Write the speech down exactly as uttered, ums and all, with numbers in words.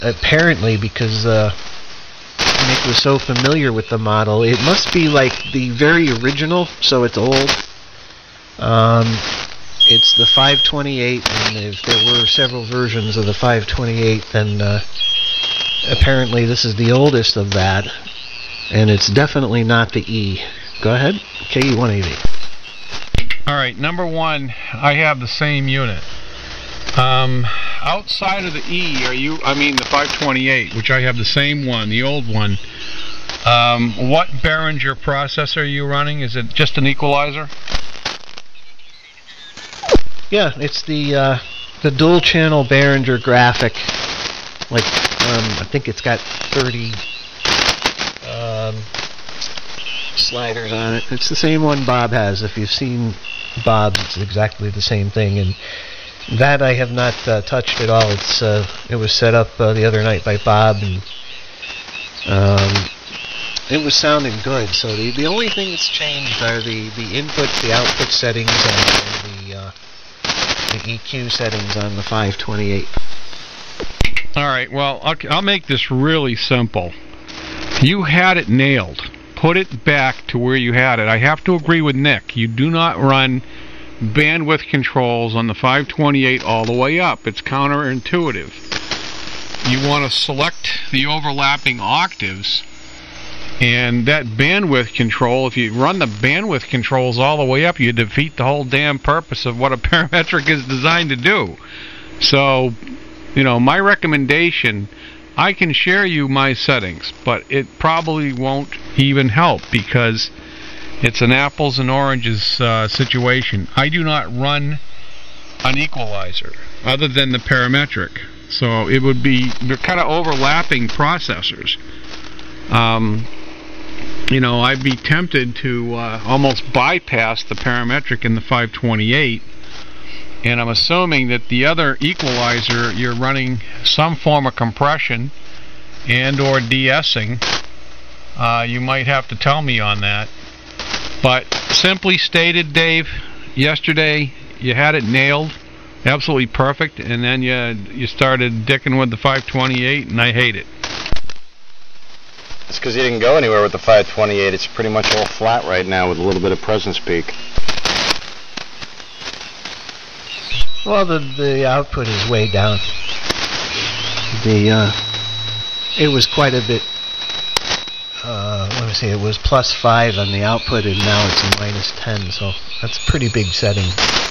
apparently, because uh, Nick was so familiar with the model, it must be like the very original, so it's old. Um, it's the five twenty-eight, and if there were several versions of the five twenty-eight, then uh, apparently this is the oldest of that, and it's definitely not the E. Go ahead, K E one eighty. Alright, number one, I have the same unit. Um, outside of the E, are you, I mean the five twenty-eight, which I have the same one, the old one. Um, what Behringer processor are you running? Is it just an equalizer? Yeah, it's the uh, the dual channel Behringer graphic. Like, um, I think it's got thirty um, sliders on it. It's the same one Bob has. If you've seen Bob's, it's exactly the same thing. And that I have not uh, touched at all. It's uh, it was set up uh, the other night by Bob, and um, it was sounding good. So the the only thing that's changed are the the input, the output settings, and, and the uh, the E Q settings on the five twenty-eight. Alright, well, I'll, I'll make this really simple. You had it nailed. Put it back to where you had it. I have to agree with Nick. You do not run bandwidth controls on the five twenty-eight all the way up. It's counterintuitive. You want to select the overlapping octaves, and that bandwidth control, if you run the bandwidth controls all the way up, you defeat the whole damn purpose of what a parametric is designed to do. So, you know, my recommendation, I can share you my settings, but it probably won't even help because it's an apples and oranges uh, situation. I do not run an equalizer other than the parametric. So it would be, they're kind of overlapping processors. Um, you know, I'd be tempted to uh, almost bypass the parametric in the five twenty-eight. And I'm assuming that the other equalizer, you're running some form of compression and or de-essing. Uh, you might have to tell me on that. But simply stated, Dave, yesterday you had it nailed, absolutely perfect, and then you you started dicking with the five twenty-eight, and I hate it. It's because you didn't go anywhere with the five twenty-eight. It's pretty much all flat right now with a little bit of presence peak. Well, the the output is way down. The uh, it was quite a bit. Uh, let me see. It was plus five on the output, and now it's minus ten. So that's a pretty big setting.